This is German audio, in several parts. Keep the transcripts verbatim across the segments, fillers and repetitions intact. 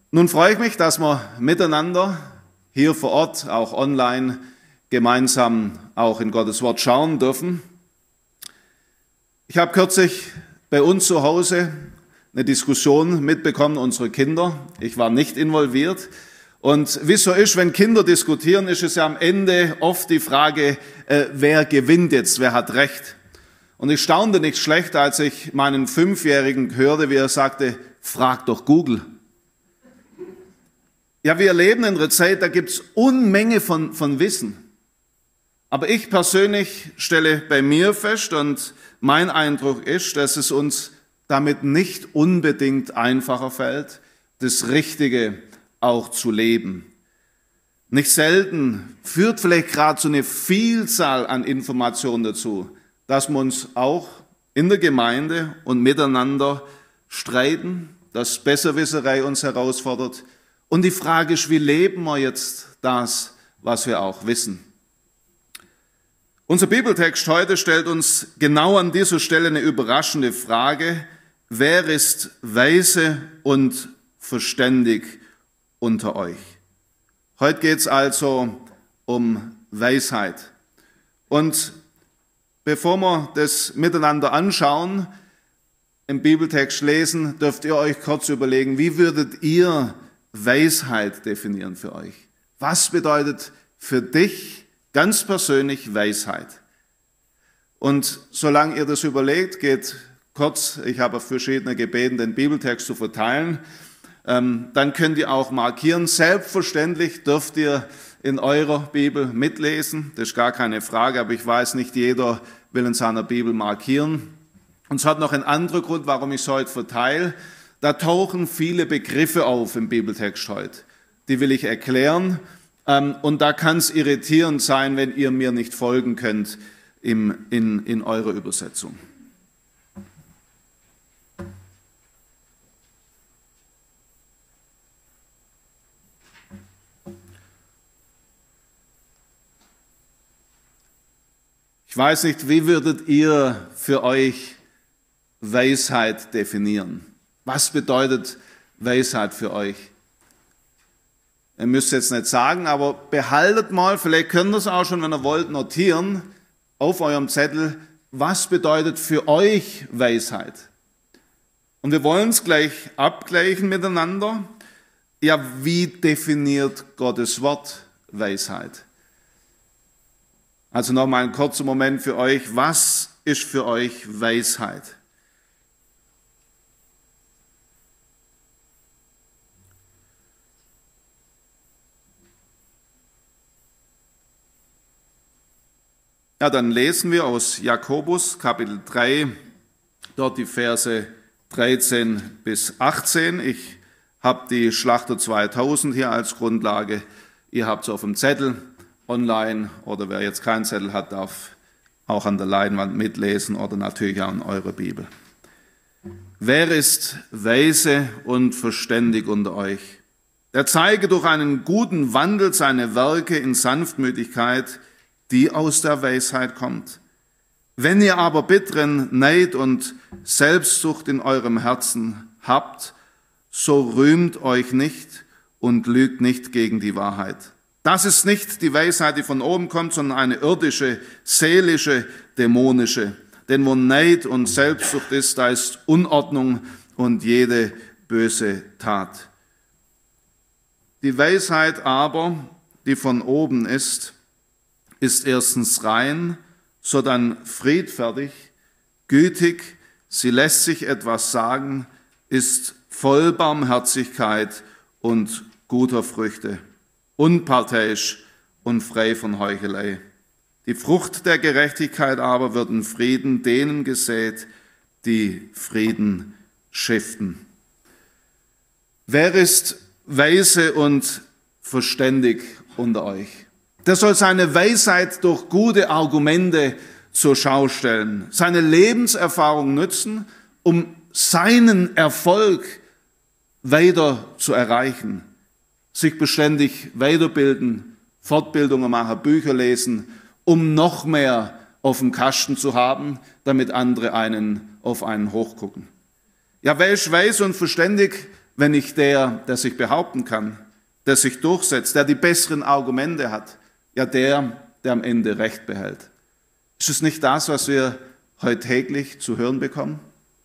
Nun freue ich mich, dass wir miteinander hier vor Ort, auch online, gemeinsam auch in Gottes Wort schauen dürfen. Ich habe kürzlich bei uns zu Hause eine Diskussion mitbekommen, unsere Kinder. Ich war nicht involviert. Und wie es so ist, wenn Kinder diskutieren, ist es ja am Ende oft die Frage, äh, wer gewinnt jetzt, wer hat Recht. Und ich staunte nicht schlecht, als ich meinen Fünfjährigen hörte, wie er sagte, frag doch Google. Ja, wir leben in einer Zeit, da gibt es Unmenge von, von Wissen. Aber ich persönlich stelle bei mir fest, und mein Eindruck ist, dass es uns damit nicht unbedingt einfacher fällt, das Richtige auch zu leben. Nicht selten führt vielleicht gerade so eine Vielzahl an Informationen dazu, dass wir uns auch in der Gemeinde und miteinander streiten, dass Besserwisserei uns herausfordert. Und die Frage ist, wie leben wir jetzt das, was wir auch wissen? Unser Bibeltext heute stellt uns genau an dieser Stelle eine überraschende Frage. Wer ist weise und verständig unter euch? Heute geht es also um Weisheit. Und bevor wir das miteinander anschauen, im Bibeltext lesen, dürft ihr euch kurz überlegen, wie würdet ihr Weisheit definieren für euch? Was bedeutet für dich ganz persönlich Weisheit? Und solange ihr das überlegt, geht kurz, ich habe verschiedene gebeten, den Bibeltext zu verteilen, ähm, dann könnt ihr auch markieren. Selbstverständlich dürft ihr in eurer Bibel mitlesen, das ist gar keine Frage, aber ich weiß, nicht jeder will in seiner Bibel markieren. Und es hat noch einen anderen Grund, warum ich es heute verteile. Da tauchen viele Begriffe auf im Bibeltext heute. Die will ich erklären. Und da kann es irritierend sein, wenn ihr mir nicht folgen könnt im, in, in eurer Übersetzung. Ich weiß nicht, wie würdet ihr für euch Weisheit definieren? Was bedeutet Weisheit für euch? Ihr müsst jetzt nicht sagen, aber behaltet mal, vielleicht könnt ihr es auch schon, wenn ihr wollt, notieren auf eurem Zettel, was bedeutet für euch Weisheit? Und wir wollen es gleich abgleichen miteinander. Ja, wie definiert Gottes Wort Weisheit? Also nochmal ein kurzer Moment für euch. Was ist für euch Weisheit? Ja, dann lesen wir aus Jakobus Kapitel drei, dort die Verse dreizehn bis achtzehn. Ich habe die Schlachter zweitausend hier als Grundlage. Ihr habt es auf dem Zettel online, oder wer jetzt keinen Zettel hat, darf auch an der Leinwand mitlesen oder natürlich auch in eurer Bibel. Wer ist weise und verständig unter euch? Der zeige durch einen guten Wandel seine Werke in Sanftmütigkeit, die aus der Weisheit kommt. Wenn ihr aber bitteren Neid und Selbstsucht in eurem Herzen habt, so rühmt euch nicht und lügt nicht gegen die Wahrheit. Das ist nicht die Weisheit, die von oben kommt, sondern eine irdische, seelische, dämonische. Denn wo Neid und Selbstsucht ist, da ist Unordnung und jede böse Tat. Die Weisheit aber, die von oben ist, ist erstens rein, sodann friedfertig, gütig, sie lässt sich etwas sagen, ist voll Barmherzigkeit und guter Früchte, unparteiisch und frei von Heuchelei. Die Frucht der Gerechtigkeit aber wird in Frieden denen gesät, die Frieden stiften. Wer ist weise und verständig unter euch? Der soll seine Weisheit durch gute Argumente zur Schau stellen, seine Lebenserfahrung nutzen, um seinen Erfolg weiter zu erreichen, sich beständig weiterbilden, Fortbildungen machen, Bücher lesen, um noch mehr auf dem Kasten zu haben, damit andere einen auf einen hochgucken. Ja, wer ist weise und verständig? wenn nicht der, der sich behaupten kann, der sich durchsetzt, der die besseren Argumente hat, ja der, der am Ende Recht behält. Ist es nicht das, was wir heute täglich zu hören bekommen?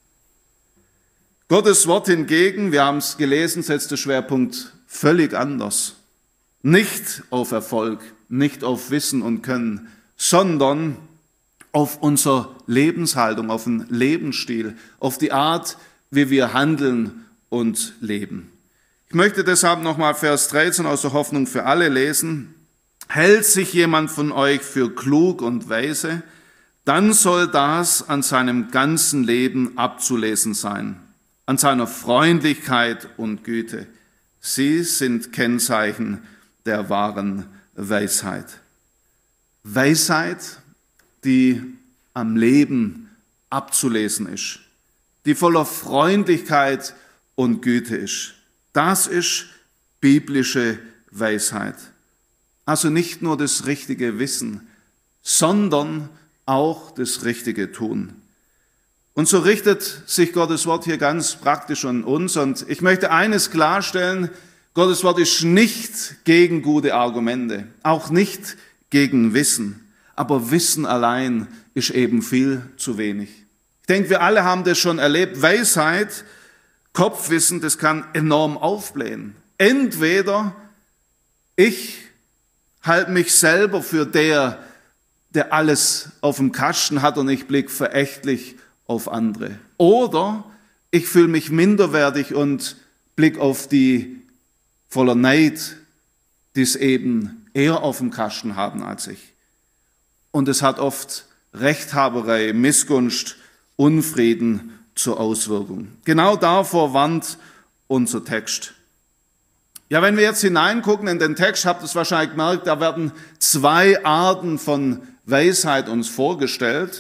Gottes Wort hingegen, wir haben es gelesen, setzt den Schwerpunkt völlig anders. Nicht auf Erfolg, nicht auf Wissen und Können, sondern auf unsere Lebenshaltung, auf den Lebensstil, auf die Art, wie wir handeln und leben. Ich möchte deshalb nochmal Vers dreizehn aus der Hoffnung für alle lesen. Hält sich jemand von euch für klug und weise, dann soll das an seinem ganzen Leben abzulesen sein, an seiner Freundlichkeit und Güte. Sie sind Kennzeichen der wahren Weisheit. Weisheit, die am Leben abzulesen ist, die voller Freundlichkeit und Güte ist. Das ist biblische Weisheit. Also nicht nur das richtige Wissen, sondern auch das richtige Tun. Und so richtet sich Gottes Wort hier ganz praktisch an uns. Und ich möchte eines klarstellen, Gottes Wort ist nicht gegen gute Argumente, auch nicht gegen Wissen. Aber Wissen allein ist eben viel zu wenig. Ich denke, wir alle haben das schon erlebt. Weisheit, Kopfwissen, das kann enorm aufblähen. Entweder ich halte mich selber für der, der alles auf dem Kasten hat und ich blicke verächtlich auf andere. Oder ich fühle mich minderwertig und blicke auf die voller Neid, die es eben eher auf dem Kasten haben als ich. Und es hat oft Rechthaberei, Missgunst, Unfrieden zur Auswirkung. Genau davor warnt unser Text. Ja, wenn wir jetzt hineingucken in den Text, habt ihr es wahrscheinlich gemerkt, da werden zwei Arten von Weisheit uns vorgestellt.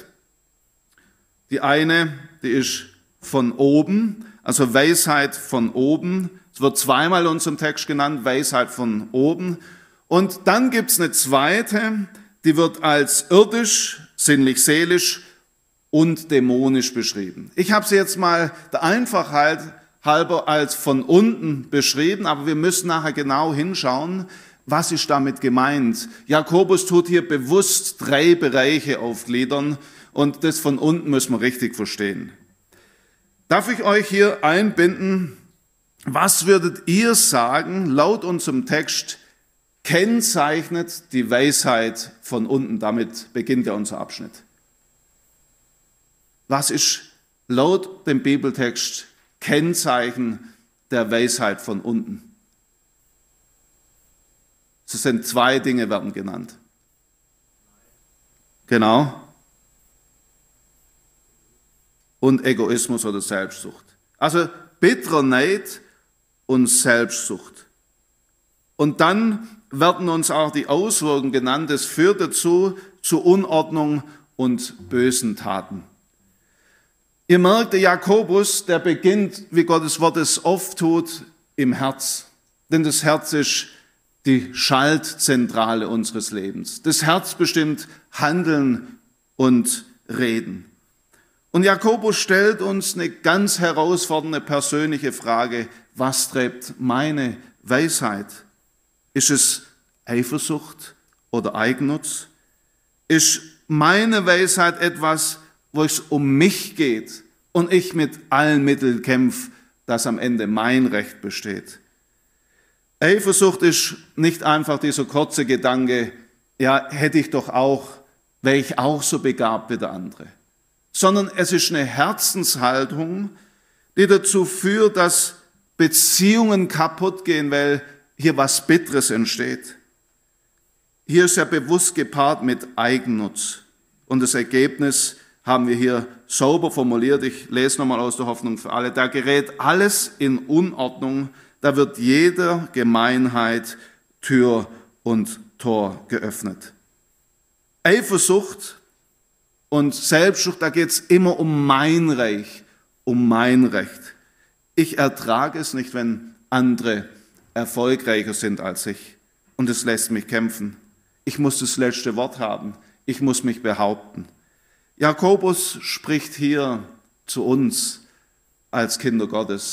Die eine, die ist von oben, also Weisheit von oben. Es wird zweimal in unserem Text genannt, Weisheit von oben. Und dann gibt es eine zweite, die wird als irdisch, sinnlich-seelisch und dämonisch beschrieben. Ich habe sie jetzt mal der Einfachheit halber als von unten beschrieben, aber wir müssen nachher genau hinschauen, was ist damit gemeint. Jakobus tut hier bewusst drei Bereiche aufgliedern und das von unten müssen wir richtig verstehen. Darf ich euch hier einbinden, was würdet ihr sagen, laut unserem Text, kennzeichnet die Weisheit von unten? Damit beginnt ja unser Abschnitt. Was ist laut dem Bibeltext Kennzeichen der Weisheit von unten? Es sind zwei Dinge, werden genannt. Genau. Und Egoismus oder Selbstsucht. Also bitterer Neid und Selbstsucht. Und dann werden uns auch die Auswirkungen genannt. Es führt dazu zu Unordnung und bösen Taten. Ihr merkt, der Jakobus, der beginnt, wie Gottes Wort es oft tut, im Herz. Denn das Herz ist die Schaltzentrale unseres Lebens. Das Herz bestimmt Handeln und Reden. Und Jakobus stellt uns eine ganz herausfordernde persönliche Frage: Was treibt meine Weisheit? Ist es Eifersucht oder Eigennutz? Ist meine Weisheit etwas, wo es um mich geht und ich mit allen Mitteln kämpfe, dass am Ende mein Recht besteht? Eifersucht ist nicht einfach dieser kurze Gedanke, ja, hätte ich doch auch, wäre ich auch so begabt wie der andere. Sondern es ist eine Herzenshaltung, die dazu führt, dass Beziehungen kaputt gehen, weil hier was Bitteres entsteht. Hier ist ja bewusst gepaart mit Eigennutz. Und das Ergebnis haben wir hier sauber formuliert. Ich lese nochmal aus der Hoffnung für alle. Da gerät alles in Unordnung, da wird jeder Gemeinheit Tür und Tor geöffnet. Eifersucht und Selbstsucht, da geht es immer um mein Reich, um mein Recht. Ich ertrage es nicht, wenn andere erfolgreicher sind als ich. Und es lässt mich kämpfen. Ich muss das letzte Wort haben. Ich muss mich behaupten. Jakobus spricht hier zu uns als Kinder Gottes.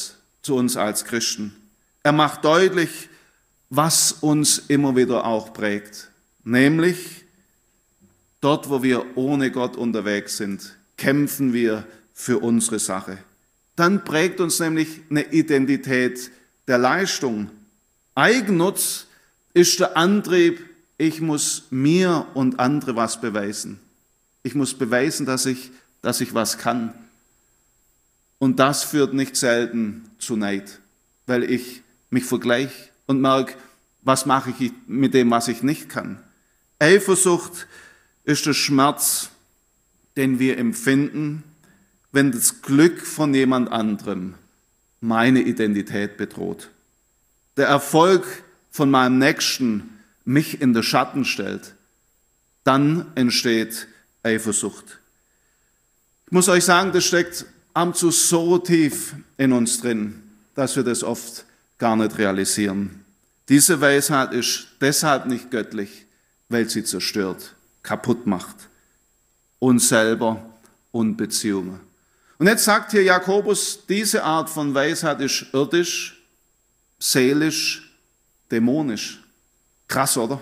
zu uns als Christen. Er macht deutlich, was uns immer wieder auch prägt, nämlich dort, wo wir ohne Gott unterwegs sind, kämpfen wir für unsere Sache. Dann prägt uns nämlich eine Identität der Leistung. Eigennutz ist der Antrieb, ich muss mir und andere was beweisen. Ich muss beweisen, dass ich, dass ich was kann. Und das führt nicht selten zu Neid, weil ich mich vergleiche und merke, was mache ich mit dem, was ich nicht kann. Eifersucht ist der Schmerz, den wir empfinden, wenn das Glück von jemand anderem meine Identität bedroht. Der Erfolg von meinem Nächsten mich in den Schatten stellt, dann entsteht Eifersucht. Ich muss euch sagen, das steckt am zu so tief in uns drin, dass wir das oft gar nicht realisieren. Diese Weisheit ist deshalb nicht göttlich, weil sie zerstört, kaputt macht. Uns selber und Beziehungen. Und jetzt sagt hier Jakobus, diese Art von Weisheit ist irdisch, seelisch, dämonisch. Krass, oder?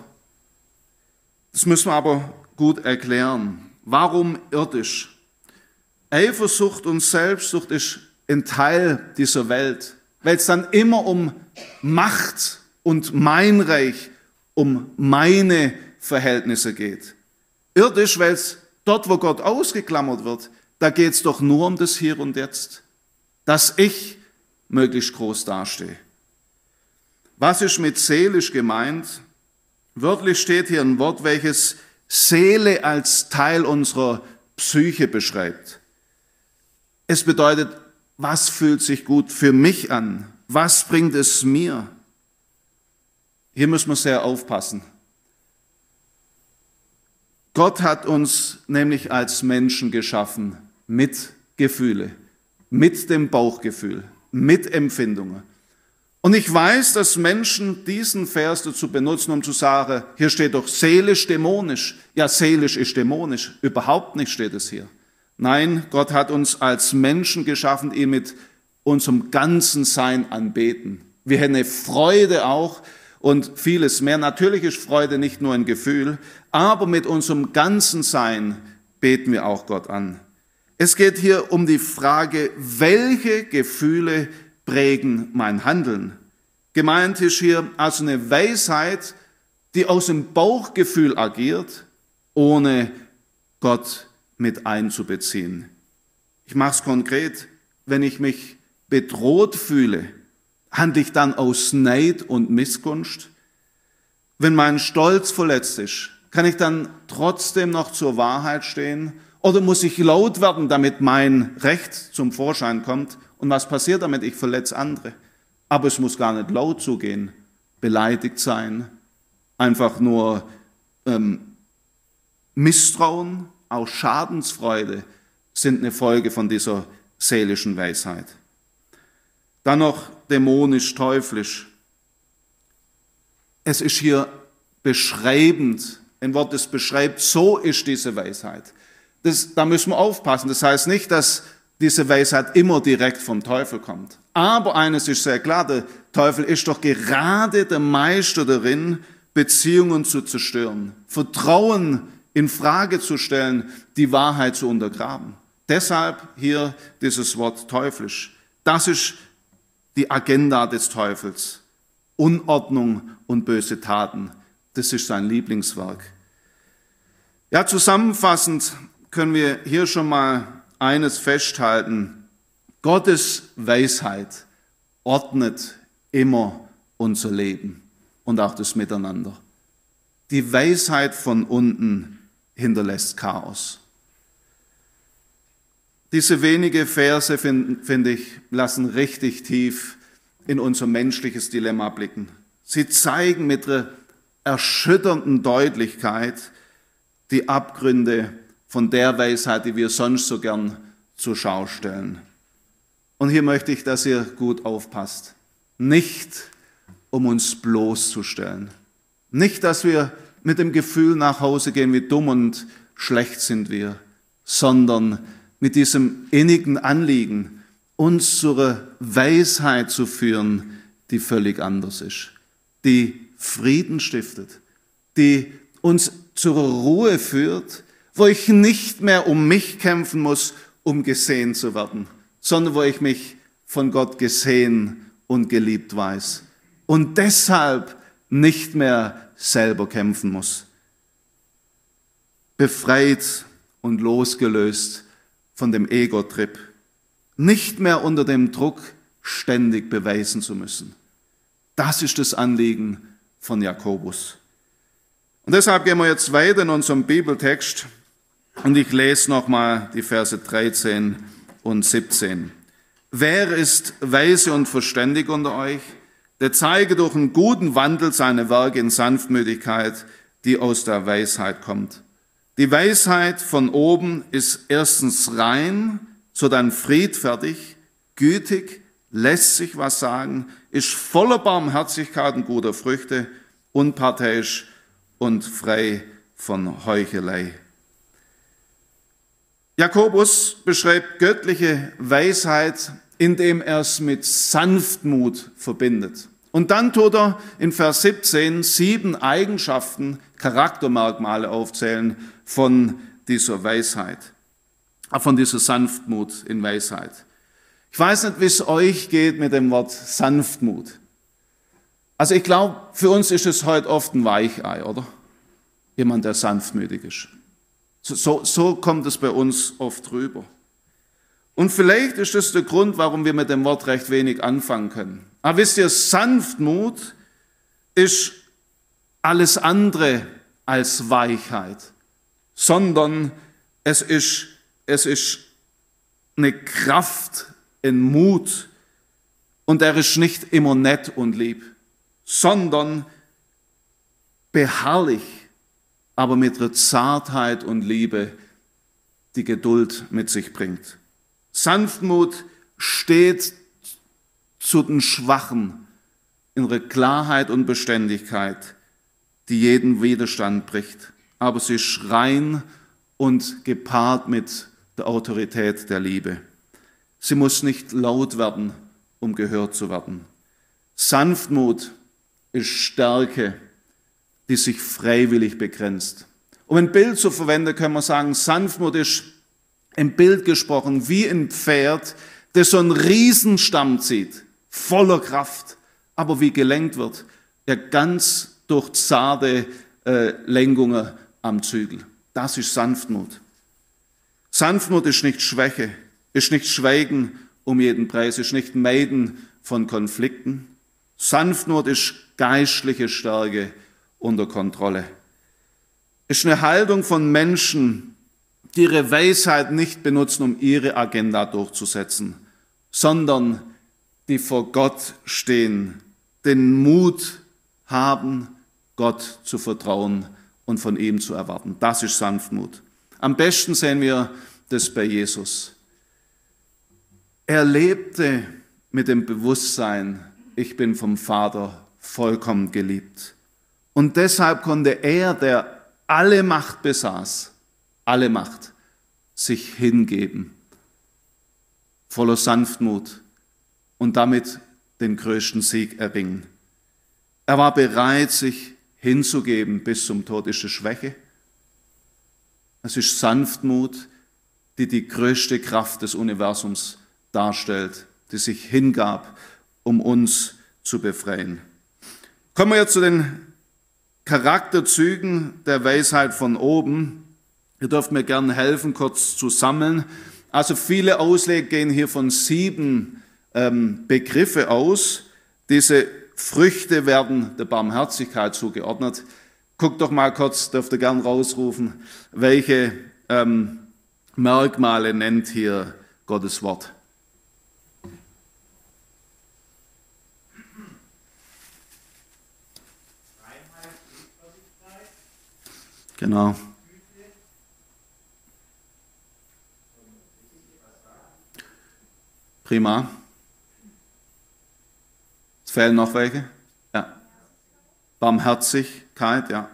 Das müssen wir aber gut erklären. Warum irdisch? Eifersucht und Selbstsucht ist ein Teil dieser Welt, weil es dann immer um Macht und mein Reich, um meine Verhältnisse geht. Irdisch, weil es dort, wo Gott ausgeklammert wird, da geht es doch nur um das Hier und Jetzt, dass ich möglichst groß dastehe. Was ist mit seelisch gemeint? Wörtlich steht hier ein Wort, welches Seele als Teil unserer Psyche beschreibt. Es bedeutet, was fühlt sich gut für mich an? Was bringt es mir? Hier müssen wir sehr aufpassen. Gott hat uns nämlich als Menschen geschaffen mit Gefühle, mit dem Bauchgefühl, mit Empfindungen. Und ich weiß, dass Menschen diesen Vers dazu benutzen, um zu sagen, hier steht doch seelisch, dämonisch. Ja, seelisch ist dämonisch. Überhaupt nicht steht es hier. Nein, Gott hat uns als Menschen geschaffen, ihn mit unserem ganzen Sein anbeten. Wir haben eine Freude auch und vieles mehr. Natürlich ist Freude nicht nur ein Gefühl, aber mit unserem ganzen Sein beten wir auch Gott an. Es geht hier um die Frage, welche Gefühle prägen mein Handeln. Gemeint ist hier also eine Weisheit, die aus dem Bauchgefühl agiert, ohne Gott mit einzubeziehen. Ich mache es konkret, wenn ich mich bedroht fühle, handle ich dann aus Neid und Missgunst? Wenn mein Stolz verletzt ist, kann ich dann trotzdem noch zur Wahrheit stehen? Oder muss ich laut werden, damit mein Recht zum Vorschein kommt? Und was passiert damit? Ich verletze andere. Aber es muss gar nicht laut zugehen, beleidigt sein, einfach nur ähm, Misstrauen, auch Schadensfreude sind eine Folge von dieser seelischen Weisheit. Dann noch dämonisch, teuflisch. Es ist hier beschreibend, ein Wort, das beschreibt, so ist diese Weisheit. Das, da müssen wir aufpassen. Das heißt nicht, dass diese Weisheit immer direkt vom Teufel kommt. Aber eines ist sehr klar, der Teufel ist doch gerade der Meister darin, Beziehungen zu zerstören, Vertrauen in Frage zu stellen, die Wahrheit zu untergraben. Deshalb hier dieses Wort teuflisch. Das ist die Agenda des Teufels. Unordnung und böse Taten. Das ist sein Lieblingswerk. Ja, zusammenfassend können wir hier schon mal eines festhalten. Gottes Weisheit ordnet immer unser Leben und auch das Miteinander. Die Weisheit von unten hinterlässt Chaos. Diese wenige Verse, finde find ich, lassen richtig tief in unser menschliches Dilemma blicken. Sie zeigen mit einer erschütternden Deutlichkeit die Abgründe von der Weisheit, die wir sonst so gern zur Schau stellen. Und hier möchte ich, dass ihr gut aufpasst. Nicht, um uns bloßzustellen. Nicht, dass wir mit dem Gefühl nach Hause gehen, wie dumm und schlecht sind wir, sondern mit diesem innigen Anliegen, uns zur Weisheit zu führen, die völlig anders ist, die Frieden stiftet, die uns zur Ruhe führt, wo ich nicht mehr um mich kämpfen muss, um gesehen zu werden, sondern wo ich mich von Gott gesehen und geliebt weiß und deshalb nicht mehr selber kämpfen muss. Befreit und losgelöst von dem Ego-Trip, nicht mehr unter dem Druck, ständig beweisen zu müssen. Das ist das Anliegen von Jakobus. Und deshalb gehen wir jetzt weiter in unserem Bibeltext und ich lese nochmal die Verse dreizehn und siebzehn. Wer ist weise und verständig unter euch? Der zeige durch einen guten Wandel seine Werke in Sanftmütigkeit, die aus der Weisheit kommt. Die Weisheit von oben ist erstens rein, sodann friedfertig, gütig, lässt sich was sagen, ist voller Barmherzigkeit und guter Früchte, unparteiisch und frei von Heuchelei. Jakobus beschreibt göttliche Weisheit, indem er es mit Sanftmut verbindet. Und dann tut er in Vers siebzehn sieben Eigenschaften, Charaktermerkmale aufzählen von dieser Weisheit, von dieser Sanftmut in Weisheit. Ich weiß nicht, wie es euch geht mit dem Wort Sanftmut. Also ich glaube, für uns ist es heute oft ein Weichei, oder? Jemand, der sanftmütig ist. So, so, so kommt es bei uns oft rüber. Und vielleicht ist das der Grund, warum wir mit dem Wort recht wenig anfangen können. Aber wisst ihr, Sanftmut ist alles andere als Weichheit, sondern es ist, es ist eine Kraft, ein Mut. Und er ist nicht immer nett und lieb, sondern beharrlich, aber mit einer Zartheit und Liebe, die Geduld mit sich bringt. Sanftmut steht zu den Schwachen in ihrer Klarheit und Beständigkeit, die jeden Widerstand bricht. Aber sie ist rein und gepaart mit der Autorität der Liebe. Sie muss nicht laut werden, um gehört zu werden. Sanftmut ist Stärke, die sich freiwillig begrenzt. Um ein Bild zu verwenden, können wir sagen, Sanftmut ist im Bild gesprochen wie ein Pferd, das so einen Riesenstamm zieht, voller Kraft, aber wie gelenkt wird, ja ganz durch zarte äh, Lenkungen am Zügel. Das ist Sanftmut. Sanftmut ist nicht Schwäche, ist nicht Schweigen um jeden Preis, ist nicht Meiden von Konflikten. Sanftmut ist geistliche Stärke unter Kontrolle. Ist eine Haltung von Menschen, die ihre Weisheit nicht benutzen, um ihre Agenda durchzusetzen, sondern die vor Gott stehen, den Mut haben, Gott zu vertrauen und von ihm zu erwarten. Das ist Sanftmut. Am besten sehen wir das bei Jesus. Er lebte mit dem Bewusstsein, ich bin vom Vater vollkommen geliebt. Und deshalb konnte er, der alle Macht besaß, alle Macht, sich hingeben, voller Sanftmut und damit den größten Sieg erringen. Er war bereit, sich hinzugeben bis zum Tod. Ist es Schwäche? Es ist Sanftmut, die die größte Kraft des Universums darstellt, die sich hingab, um uns zu befreien. Kommen wir jetzt zu den Charakterzügen der Weisheit von oben. Ihr dürft mir gerne helfen, kurz zu sammeln. Also viele Ausleger gehen hier von sieben ähm, Begriffe aus. Diese Früchte werden der Barmherzigkeit zugeordnet. Guckt doch mal kurz, dürft ihr gerne rausrufen, welche ähm, Merkmale nennt hier Gottes Wort. Genau. Prima. Es fehlen noch welche? Ja. Barmherzigkeit, ja.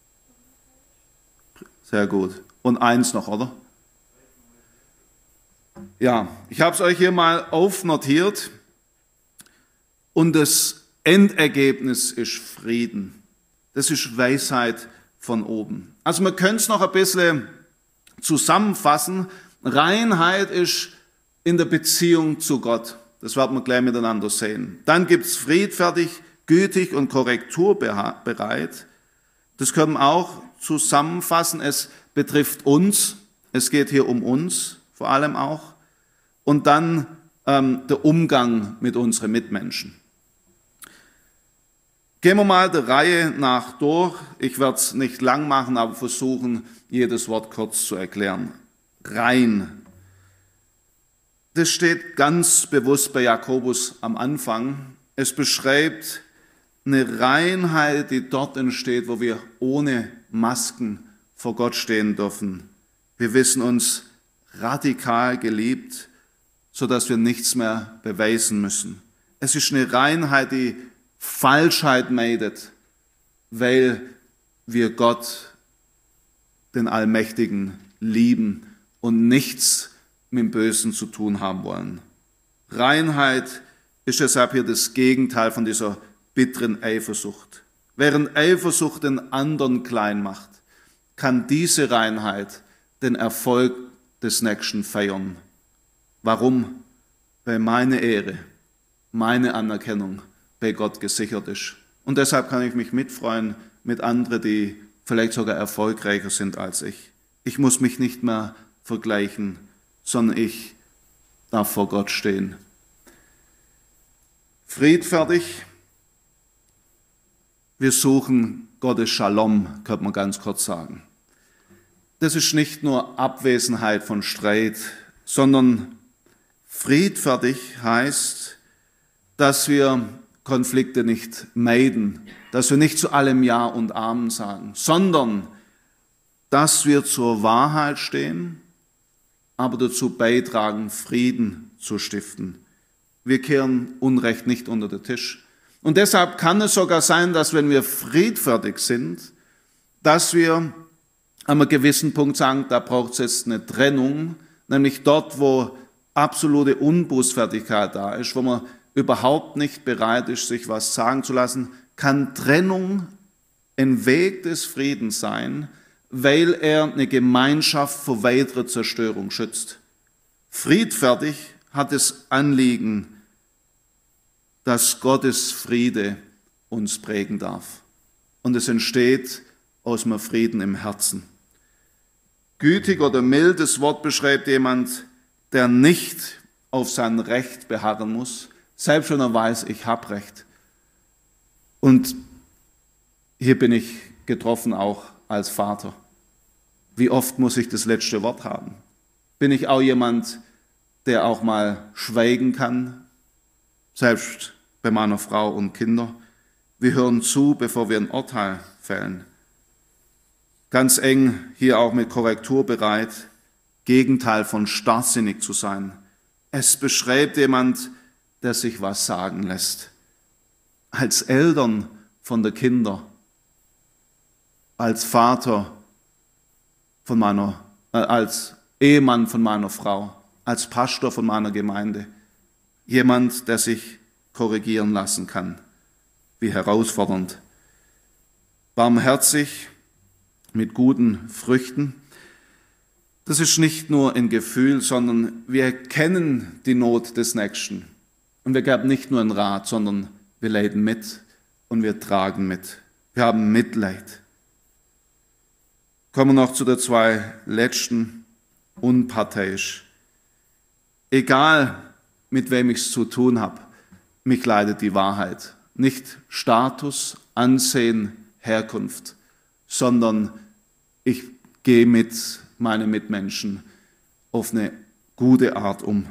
Sehr gut. Und eins noch, oder? Ja, ich habe es euch hier mal aufnotiert und das Endergebnis ist Frieden. Das ist Weisheit von oben. Also man könnte es noch ein bisschen zusammenfassen. Reinheit ist in der Beziehung zu Gott. Das werden wir gleich miteinander sehen. Dann gibt es friedfertig, gütig und korrekturbereit. Das können wir auch zusammenfassen. Es betrifft uns. Es geht hier um uns vor allem auch. Und dann ähm, der Umgang mit unseren Mitmenschen. Gehen wir mal der Reihe nach durch. Ich werde es nicht lang machen, aber versuchen, jedes Wort kurz zu erklären. Rein. Das steht ganz bewusst bei Jakobus am Anfang. Es beschreibt eine Reinheit, die dort entsteht, wo wir ohne Masken vor Gott stehen dürfen. Wir wissen uns radikal geliebt, sodass wir nichts mehr beweisen müssen. Es ist eine Reinheit, die Falschheit meidet, weil wir Gott, den Allmächtigen, lieben und nichts mit dem Bösen zu tun haben wollen. Reinheit ist deshalb hier das Gegenteil von dieser bitteren Eifersucht. Während Eifersucht den anderen klein macht, kann diese Reinheit den Erfolg des Nächsten feiern. Warum? Weil meine Ehre, meine Anerkennung bei Gott gesichert ist. Und deshalb kann ich mich mitfreuen mit anderen, die vielleicht sogar erfolgreicher sind als ich. Ich muss mich nicht mehr vergleichen, sondern ich darf vor Gott stehen. Friedfertig. Wir suchen Gottes Shalom, könnte man ganz kurz sagen. Das ist nicht nur Abwesenheit von Streit, sondern friedfertig heißt, dass wir Konflikte nicht meiden, dass wir nicht zu allem Ja und Amen sagen, sondern dass wir zur Wahrheit stehen, aber dazu beitragen, Frieden zu stiften. Wir kehren Unrecht nicht unter den Tisch. Und deshalb kann es sogar sein, dass wenn wir friedfertig sind, dass wir an einem gewissen Punkt sagen, da braucht es jetzt eine Trennung, nämlich dort, wo absolute Unbußfertigkeit da ist, wo man überhaupt nicht bereit ist, sich was sagen zu lassen, kann Trennung ein Weg des Friedens sein, weil er eine Gemeinschaft vor weiterer Zerstörung schützt. Friedfertig hat das Anliegen, dass Gottes Friede uns prägen darf. Und es entsteht aus einem Frieden im Herzen. Gütig oder mildes Wort beschreibt jemand, der nicht auf sein Recht beharren muss, selbst wenn er weiß, ich habe Recht. Und hier bin ich getroffen auch als Vater. Wie oft muss ich das letzte Wort haben? Bin ich auch jemand, der auch mal schweigen kann, selbst bei meiner Frau und Kinder? Wir hören zu, bevor wir ein Urteil fällen. Ganz eng hier auch mit Korrektur bereit, Gegenteil von starrsinnig zu sein. Es beschreibt jemand, der sich was sagen lässt. Als Eltern von der Kinder, als Vater von meiner, äh, als Ehemann von meiner Frau, als Pastor von meiner Gemeinde. Jemand, der sich korrigieren lassen kann. Wie herausfordernd. Barmherzig, mit guten Früchten. Das ist nicht nur ein Gefühl, sondern wir kennen die Not des Nächsten. Und wir geben nicht nur einen Rat, sondern wir leiden mit und wir tragen mit. Wir haben Mitleid. Kommen wir noch zu den zwei letzten, unparteiisch. Egal, mit wem ich es zu tun habe, mich leidet die Wahrheit. Nicht Status, Ansehen, Herkunft, sondern ich gehe mit meinen Mitmenschen auf eine gute Art um.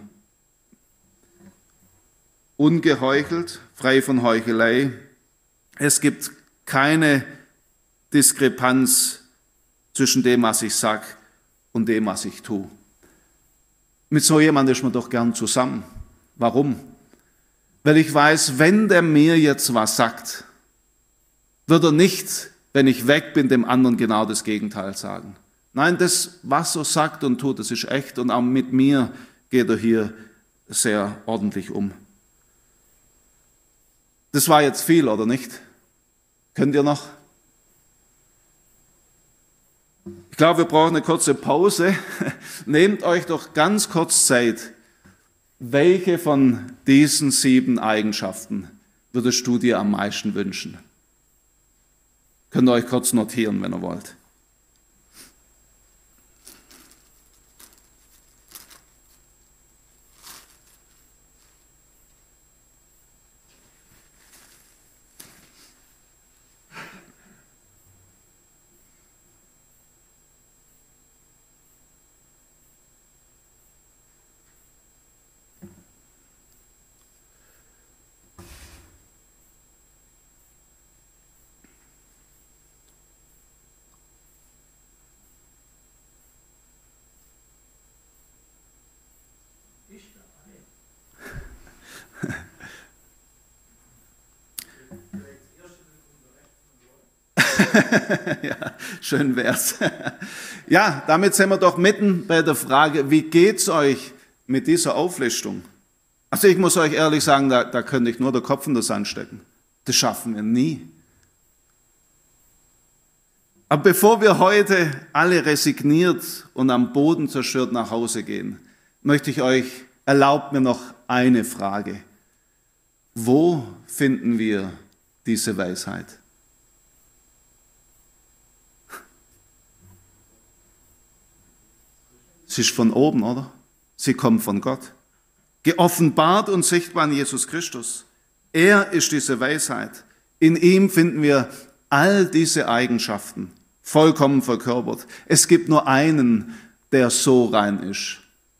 Ungeheuchelt, frei von Heuchelei. Es gibt keine Diskrepanz zwischen dem, was ich sage und dem, was ich tue. Mit so jemandem ist man doch gern zusammen. Warum? Weil ich weiß, wenn der mir jetzt was sagt, wird er nicht, wenn ich weg bin, dem anderen genau das Gegenteil sagen. Nein, das, was er sagt und tut, das ist echt und auch mit mir geht er hier sehr ordentlich um. Das war jetzt viel, oder nicht? Könnt ihr noch? Ich glaube, wir brauchen eine kurze Pause. Nehmt euch doch ganz kurz Zeit. Welche von diesen sieben Eigenschaften würdest du dir am meisten wünschen? Könnt ihr euch kurz notieren, wenn ihr wollt. Ja, schön wär's. Ja, damit sind wir doch mitten bei der Frage, wie geht's euch mit dieser Auflistung? Also ich muss euch ehrlich sagen, da, da könnte ich nur den Kopf in den Sand stecken. Das schaffen wir nie. Aber bevor wir heute alle resigniert und am Boden zerstört nach Hause gehen, möchte ich euch, erlaubt mir noch eine Frage. Wo finden wir diese Weisheit? Sie ist von oben, oder? Sie kommt von Gott. Geoffenbart und sichtbar in Jesus Christus. Er ist diese Weisheit. In ihm finden wir all diese Eigenschaften vollkommen verkörpert. Es gibt nur einen, der so rein ist.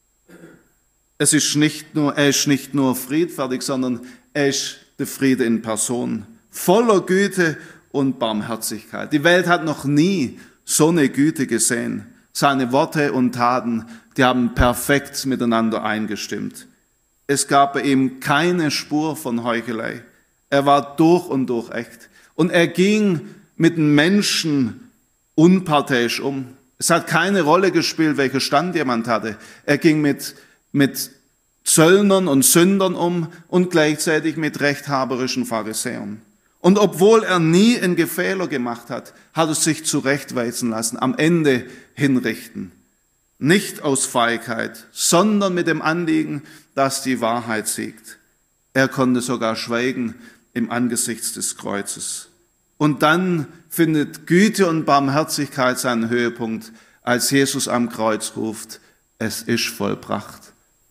Es ist nicht nur, er ist nicht nur friedfertig, sondern er ist der Friede in Person. Voller Güte und Barmherzigkeit. Die Welt hat noch nie so eine Güte gesehen. Seine Worte und Taten, die haben perfekt miteinander eingestimmt. Es gab bei ihm keine Spur von Heuchelei. Er war durch und durch echt. Und er ging mit den Menschen unparteiisch um. Es hat keine Rolle gespielt, welcher Stand jemand hatte. Er ging mit, mit Zöllnern und Sündern um und gleichzeitig mit rechthaberischen Pharisäern. Und obwohl er nie einen Fehler gemacht hat, hat er sich zurechtweisen lassen, am Ende hinrichten. Nicht aus Feigheit, sondern mit dem Anliegen, dass die Wahrheit siegt. Er konnte sogar schweigen im Angesicht des Kreuzes. Und dann findet Güte und Barmherzigkeit seinen Höhepunkt, als Jesus am Kreuz ruft, es ist vollbracht.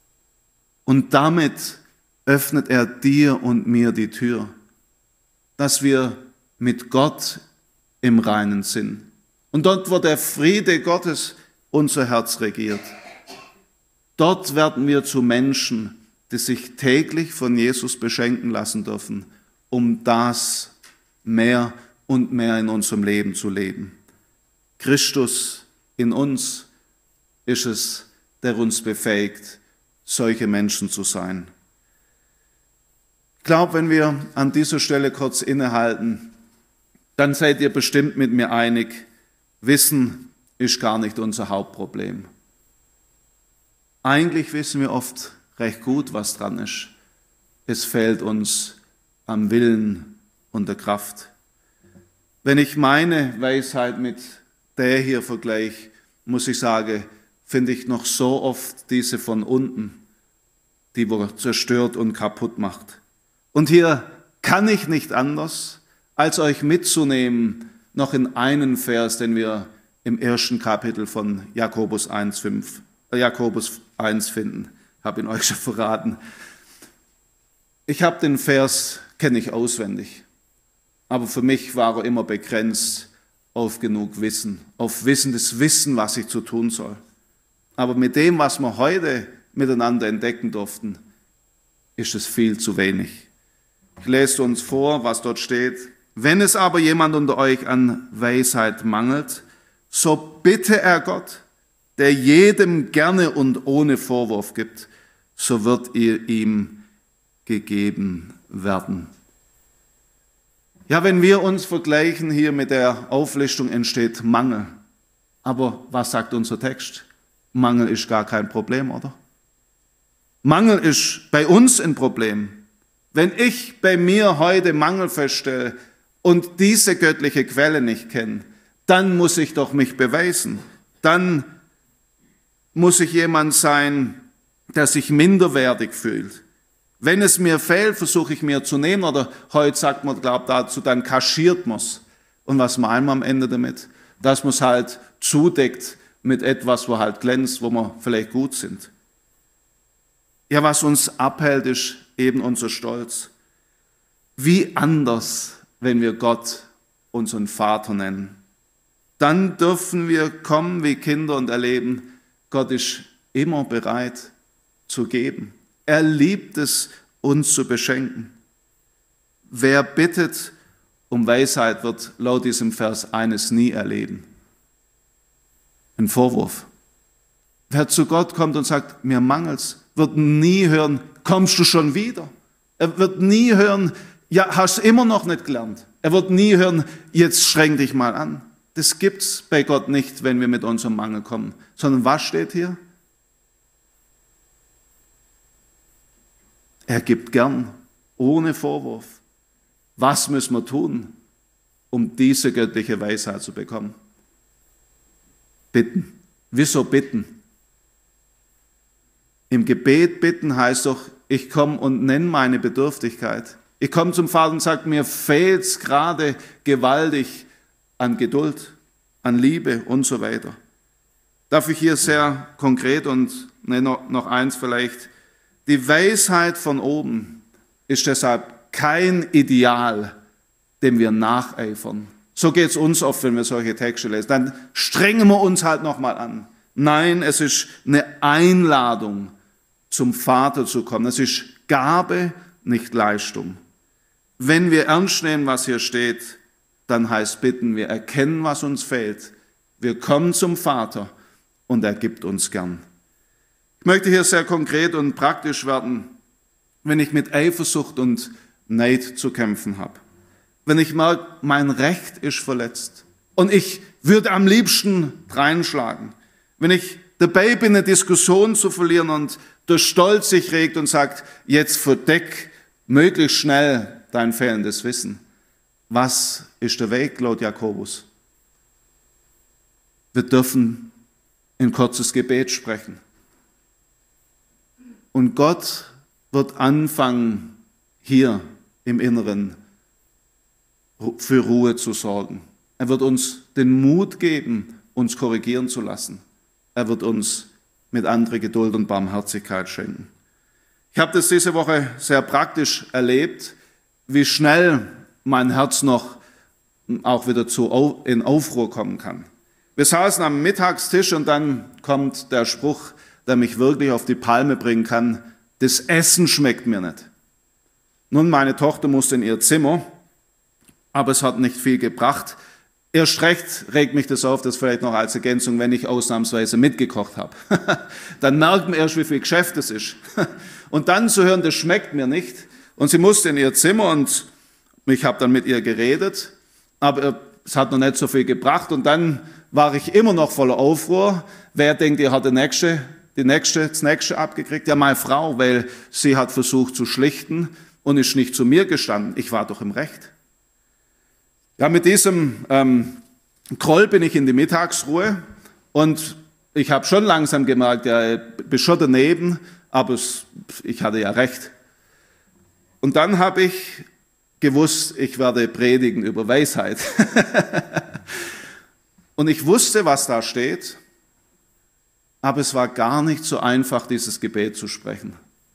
Und damit öffnet er dir und mir die Tür, dass wir mit Gott im Reinen sind. Und dort, wo der Friede Gottes unser Herz regiert, dort werden wir zu Menschen, die sich täglich von Jesus beschenken lassen dürfen, um das mehr und mehr in unserem Leben zu leben. Christus in uns ist es, der uns befähigt, solche Menschen zu sein. Ich glaube, wenn wir an dieser Stelle kurz innehalten, dann seid ihr bestimmt mit mir einig, Wissen ist gar nicht unser Hauptproblem. Eigentlich wissen wir oft recht gut, was dran ist. Es fehlt uns am Willen und der Kraft. Wenn ich meine Weisheit mit der hier vergleiche, muss ich sagen, finde ich noch so oft diese von unten, die wir zerstört und kaputt macht. Und hier kann ich nicht anders, als euch mitzunehmen, noch in einen Vers, den wir im ersten Kapitel von Jakobus eins, fünf, äh Jakobus eins finden. Ich habe ihn euch schon verraten. Ich habe den Vers, kenne ich auswendig, aber für mich war er immer begrenzt auf genug Wissen, auf wissendes Wissen, was ich zu tun soll. Aber mit dem, was wir heute miteinander entdecken durften, ist es viel zu wenig. Ich lese uns vor, was dort steht. Wenn es aber jemand unter euch an Weisheit mangelt, so bitte er Gott, der jedem gerne und ohne Vorwurf gibt, so wird ihr ihm gegeben werden. Ja, wenn wir uns vergleichen hier mit der Auflistung, entsteht Mangel. Aber was sagt unser Text? Mangel ist gar kein Problem, oder? Mangel ist bei uns ein Problem. Wenn ich bei mir heute Mangel feststelle und diese göttliche Quelle nicht kenne, dann muss ich doch mich beweisen. Dann muss ich jemand sein, der sich minderwertig fühlt. Wenn es mir fehlt, versuche ich mir zu nehmen, oder heute sagt man, glaubt dazu, dann kaschiert man es. Und was meinen wir am Ende damit? Dass man es halt zudeckt mit etwas, wo halt glänzt, wo wir vielleicht gut sind. Ja, was uns abhält, ist eben unser Stolz. Wie anders, wenn wir Gott unseren Vater nennen. Dann dürfen wir kommen wie Kinder und erleben, Gott ist immer bereit zu geben. Er liebt es, uns zu beschenken. Wer bittet um Weisheit, wird laut diesem Vers eines nie erleben. Ein Vorwurf. Wer zu Gott kommt und sagt, mir mangelt's, wird nie hören, kommst du schon wieder? Er wird nie hören, ja, hast immer noch nicht gelernt. Er wird nie hören, jetzt streng dich mal an. Das gibt's bei Gott nicht, wenn wir mit unserem Mangel kommen. Sondern was steht hier? Er gibt gern, ohne Vorwurf. Was müssen wir tun, um diese göttliche Weisheit zu bekommen? Bitten. Wieso bitten? Im Gebet bitten heißt doch, ich komme und nenne meine Bedürftigkeit. Ich komme zum Vater und sage, mir fehlt es gerade gewaltig an Geduld, an Liebe und so weiter. Darf ich hier sehr konkret und ne, noch, noch eins vielleicht, die Weisheit von oben ist deshalb kein Ideal, dem wir nacheifern. So geht es uns oft, wenn wir solche Texte lesen. Dann strengen wir uns halt nochmal an. Nein, es ist eine Einladung, zum Vater zu kommen. Es ist Gabe, nicht Leistung. Wenn wir ernst nehmen, was hier steht, dann heißt bitten, wir erkennen, was uns fehlt. Wir kommen zum Vater und er gibt uns gern. Ich möchte hier sehr konkret und praktisch werden, wenn ich mit Eifersucht und Neid zu kämpfen habe. Wenn ich merke, mein Recht ist verletzt und ich würde am liebsten reinschlagen. Wenn ich dabei bin, eine Diskussion zu verlieren und der Stolz sich regt und sagt, jetzt verdeck möglichst schnell dein fehlendes Wissen. Was ist der Weg laut Jakobus? Wir dürfen ein kurzes Gebet sprechen. Und Gott wird anfangen, hier im Inneren für Ruhe zu sorgen. Er wird uns den Mut geben, uns korrigieren zu lassen. Er wird uns mit anderer Geduld und Barmherzigkeit schenken. Ich habe das diese Woche sehr praktisch erlebt, wie schnell mein Herz noch auch wieder zu, in Aufruhr kommen kann. Wir saßen am Mittagstisch und dann kommt der Spruch, der mich wirklich auf die Palme bringen kann, das Essen schmeckt mir nicht. Nun, meine Tochter musste in ihr Zimmer, aber es hat nicht viel gebracht. Erst recht regt mich das auf, das vielleicht noch als Ergänzung, wenn ich ausnahmsweise mitgekocht habe. Dann merkt man erst, wie viel Geschäft es ist. Und dann zu hören, das schmeckt mir nicht. Und sie musste in ihr Zimmer und ich habe dann mit ihr geredet, aber es hat noch nicht so viel gebracht. Und dann war ich immer noch voller Aufruhr. Wer denkt, ihr hat die nächste, die nächste, das nächste abgekriegt? Ja, meine Frau, weil sie hat versucht zu schlichten und ist nicht zu mir gestanden. Ich war doch im Recht. Ja, mit diesem ähm, Groll bin ich in die Mittagsruhe und ich habe schon langsam gemerkt, ja, ich bin schon daneben, aber es, ich hatte ja recht. Und dann habe ich gewusst, ich werde predigen über Weisheit. Und ich wusste, was da steht, aber es war gar nicht so einfach, dieses Gebet zu sprechen.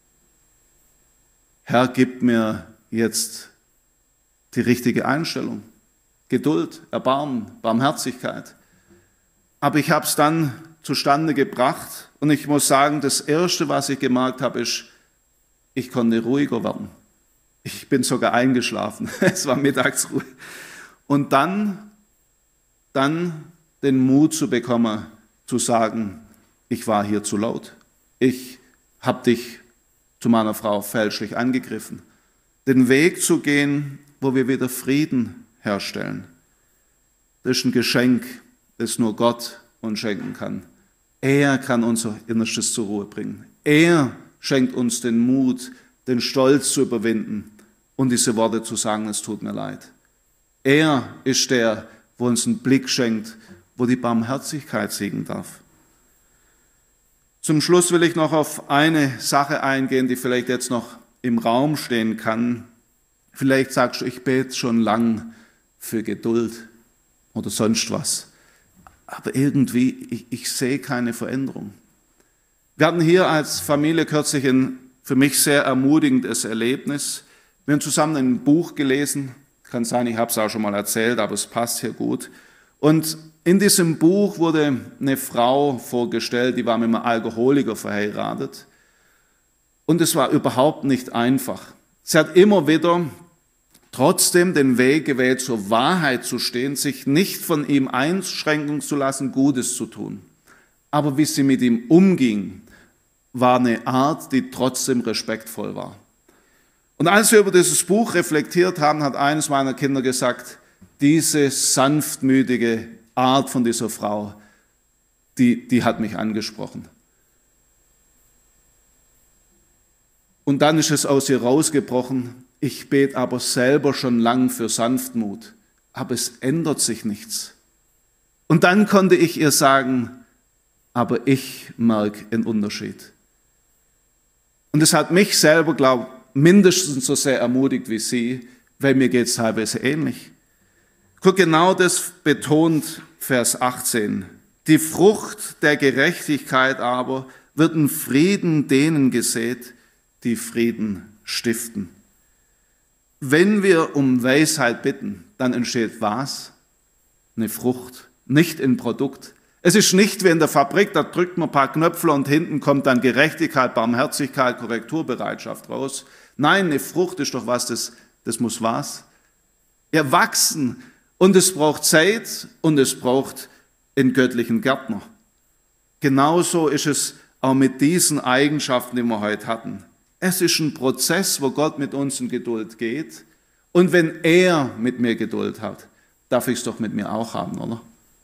Herr, gib mir jetzt die richtige Einstellung. Geduld, Erbarmen, Barmherzigkeit. Aber ich habe es dann zustande gebracht und ich muss sagen, das Erste, was ich gemerkt habe, ist, ich konnte ruhiger werden. Ich bin sogar eingeschlafen. Es war Mittagsruhe. Und dann, dann den Mut zu bekommen, zu sagen, ich war hier zu laut. Ich habe dich zu meiner Frau fälschlich angegriffen. Den Weg zu gehen, wo wir wieder Frieden herstellen. Das ist ein Geschenk, das nur Gott uns schenken kann. Er kann unser Innerstes zur Ruhe bringen. Er schenkt uns den Mut, den Stolz zu überwinden und diese Worte zu sagen, es tut mir leid. Er ist der, wo uns einen Blick schenkt, wo die Barmherzigkeit siegen darf. Zum Schluss will ich noch auf eine Sache eingehen, die vielleicht jetzt noch im Raum stehen kann. Vielleicht sagst du, ich bete schon lang für Geduld oder sonst was. Aber irgendwie, ich, ich sehe keine Veränderung. Wir hatten hier als Familie kürzlich ein für mich sehr ermutigendes Erlebnis. Wir haben zusammen ein Buch gelesen. Kann sein, ich habe es auch schon mal erzählt, aber es passt hier gut. Und in diesem Buch wurde eine Frau vorgestellt, die war mit einem Alkoholiker verheiratet. Und es war überhaupt nicht einfach. Sie hat immer wieder trotzdem den Weg gewählt, zur Wahrheit zu stehen, sich nicht von ihm einschränken zu lassen, Gutes zu tun. Aber wie sie mit ihm umging, war eine Art, die trotzdem respektvoll war. Und als wir über dieses Buch reflektiert haben, hat eines meiner Kinder gesagt, diese sanftmütige Art von dieser Frau, die, die hat mich angesprochen. Und dann ist es aus ihr rausgebrochen, ich bete aber selber schon lang für Sanftmut, aber es ändert sich nichts. Und dann konnte ich ihr sagen, aber ich merke einen Unterschied. Und es hat mich selber, glaube ich, mindestens so sehr ermutigt wie sie, weil mir geht es teilweise ähnlich. Guck, genau das betont Vers achtzehn. Die Frucht der Gerechtigkeit aber wird in Frieden denen gesät, die Frieden stiften. Wenn wir um Weisheit bitten, dann entsteht was? Eine Frucht, nicht ein Produkt. Es ist nicht wie in der Fabrik, da drückt man ein paar Knöpfe und hinten kommt dann Gerechtigkeit, Barmherzigkeit, Korrekturbereitschaft raus. Nein, eine Frucht ist doch was, das, das muss was? Ja, wachsen. Und es braucht Zeit und es braucht einen göttlichen Gärtner. Genauso ist es auch mit diesen Eigenschaften, die wir heute hatten. Es ist ein Prozess, wo Gott mit uns in Geduld geht. Und wenn er mit mir Geduld hat, darf ich es doch mit mir auch haben, oder?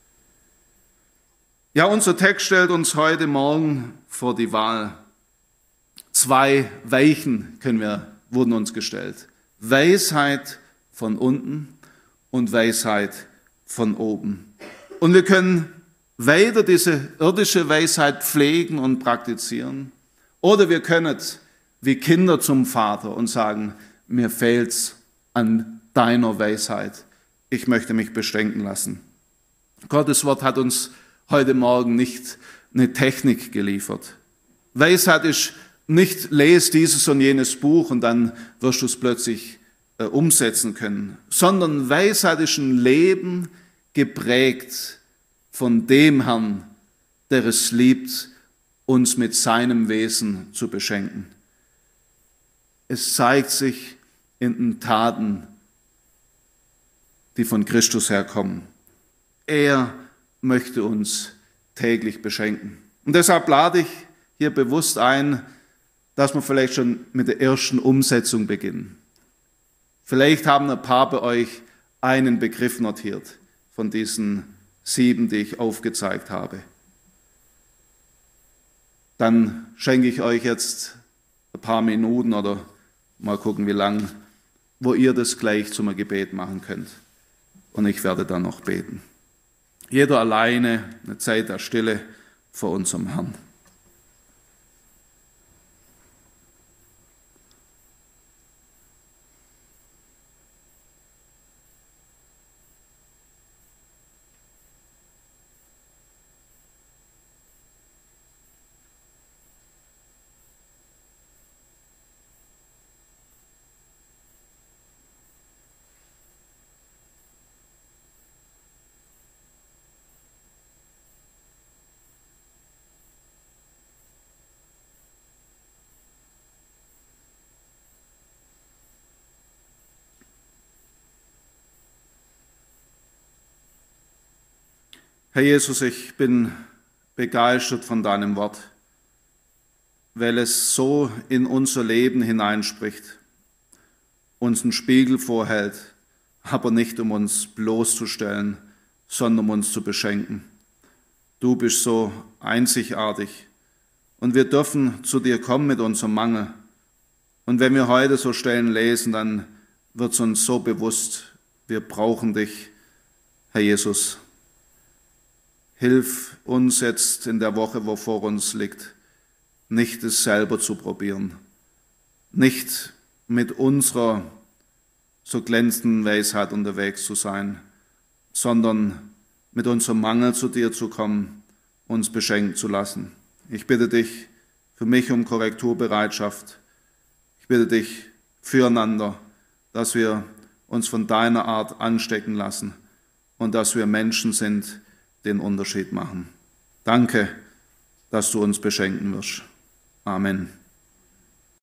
Ja, unser Text stellt uns heute Morgen vor die Wahl. Zwei Weichen können wir, wurden uns gestellt. Weisheit von unten und Weisheit von oben. Und wir können weiter diese irdische Weisheit pflegen und praktizieren. Oder wir können wie Kinder zum Vater und sagen, mir fehlt's an deiner Weisheit. Ich möchte mich beschenken lassen. Gottes Wort hat uns heute Morgen nicht eine Technik geliefert. Weisheit ist nicht, lese dieses und jenes Buch und dann wirst du es plötzlich äh, umsetzen können, sondern Weisheit ist ein Leben geprägt von dem Herrn, der es liebt, uns mit seinem Wesen zu beschenken. Es zeigt sich in den Taten, die von Christus herkommen. Er möchte uns täglich beschenken. Und deshalb lade ich hier bewusst ein, dass wir vielleicht schon mit der ersten Umsetzung beginnen. Vielleicht haben ein paar bei euch einen Begriff notiert von diesen sieben, die ich aufgezeigt habe. Dann schenke ich euch jetzt ein paar Minuten oder mal gucken, wie lang, wo ihr das gleich zum Gebet machen könnt. Und ich werde dann noch beten. Jeder alleine eine Zeit der Stille vor unserem Herrn. Herr Jesus, ich bin begeistert von deinem Wort, weil es so in unser Leben hineinspricht, uns einen Spiegel vorhält, aber nicht um uns bloßzustellen, sondern um uns zu beschenken. Du bist so einzigartig Und wir dürfen zu dir kommen mit unserem Mangel. Und wenn wir heute so Stellen lesen, dann wird es uns so bewusst, wir brauchen dich, Herr Jesus. Hilf uns jetzt in der Woche, wo vor uns liegt, nicht es selber zu probieren, nicht mit unserer so glänzenden Weisheit unterwegs zu sein, sondern mit unserem Mangel zu dir zu kommen, uns beschenken zu lassen. Ich bitte dich für mich um Korrekturbereitschaft. Ich bitte dich füreinander, dass wir uns von deiner Art anstecken lassen und dass wir Menschen sind, die den Unterschied machen. Danke, dass du uns beschenken wirst. Amen.